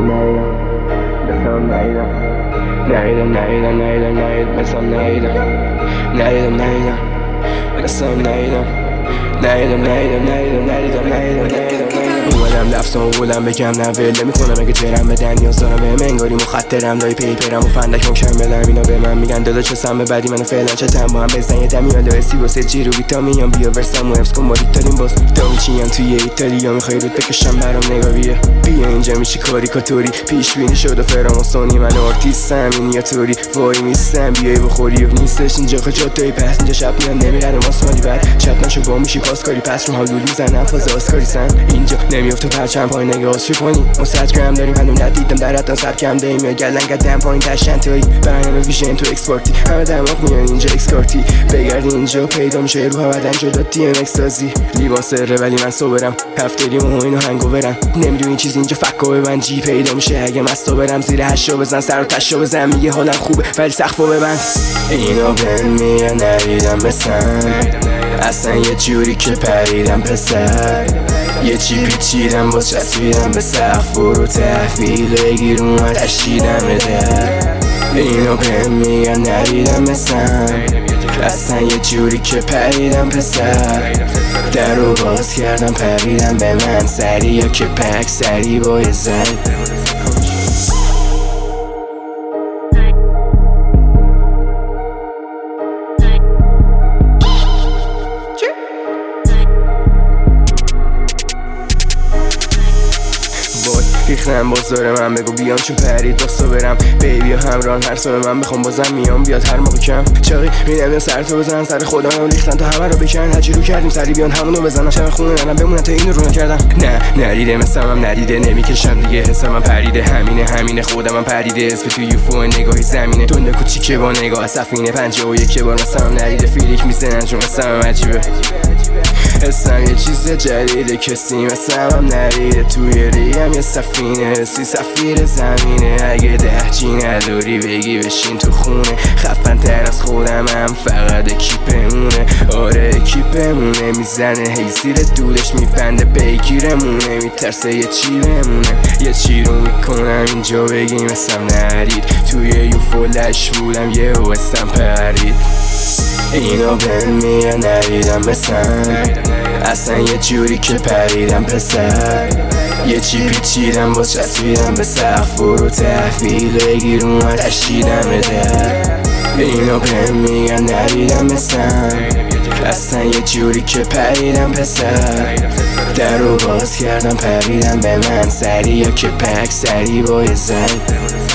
اومدم لفظم اولم بگم نه ول میکنم اگه جرم بدن نیاز دارم بهم انگاری مخدرم لای پیپرم و فندک مکملم اینا به من میگن دادا چه سم بدی منو فعلا چتم با هم بزن یه دمی حالا اسی واسه جیرو ویتامینم بیا ورسم و حفظ کن ما داریم باز دامیچیم توی ایتالیا میخوای رود بکشم برام نگاهیه بیا اینجا میشی کاریکاتوری پیش بینی شد و فراموسونی من آرتیستم مینیاتوری وای میستم بیای بخوری نیستش اینجا خجاتایی پس اینجا شب میان نمیرن ماسمالی بعد چپ نشو با میشی پاسکاری پس رو هم لول میزنم فاز آسکاری سن اینجا نمیافته پرچم پای نگاه چی کنی ما 100 گرم داریم هنوز ندیدم در حتن سر کم داریم یا گلن قدم پایین تشن توی برنامه ویژن تو اکسپارتی همه دماغ میان اینجا اکسکارتی بگردی اینجا پیدا میشه رو بدن جدا تی ام اکستازی لیباس ره ولی من صبرم هفتگی و اینو هنگوورم نمیدونی چیز اینجا فکو به من جی پیدا میشه اگه مستا برم زیر هشتا بزن سر و تشا بزن میگه حالم خوبه ولی سقفو ببند اینو بهم میگه نریدم بسن اصلا یه جوری که پریدم پسر یه چی پیچیدم باز چسبیدم به سقف برو تحویل بگیر اومد اشیدم در اینو بهم میگن نریدم بسن اصلا یه جوری که پریدم پسر در رو باز کردم پریدم به من سری یا که پک سری با یه زن ریختم بازار من بگو بیان چون پرید داستا برم بیبی ها همران هر سال من بخوام بازم میام بیاد هر موقع کم چاقی میدم سر تو بزن سر خودم ریختن تا همه رو بکن هرچی رو کردیم سری بیان همونو بزنم شب خونه منم بمونن تا اینو رو نکردم نه نریده مثل من نریده نمیکشم دیگه حسم من پریده همینه خودم من پریده اسم تو یوفو نگاهی زمینه دنده کوچیکه با نگاه سفینه 51 بار مثلا نریده فیلیک میزنن چون مثلا عجیبه حسم یه چیز جدیده کسی مثل هم نریده توی ریم یه سفینه سی سفیر زمینه اگه 10 چی نداری بگی بشین تو خونه خفن تر از خودم هم فقط کیپمونه آره کیپمونه میزنه هی زیر دودش میبنده پیگیرمونه میترسه یه چی بمونه یه چی رو میکنم اینجا بگی مثل نرید توی یوفو لش بودم یه وستم پرید اینو بهم میگه نریدم بسن اصلا یه جوری که پریدم پسر یه چی پیچیدم باز چسبیدم به سقف برو تحویل بگیر اومد اشیدم در اینو بهم میگه نریدم بسن اصلا یه جوری که پریدم پسر در رو باز کردم پریدم به من سری یا که پک سری با یه زن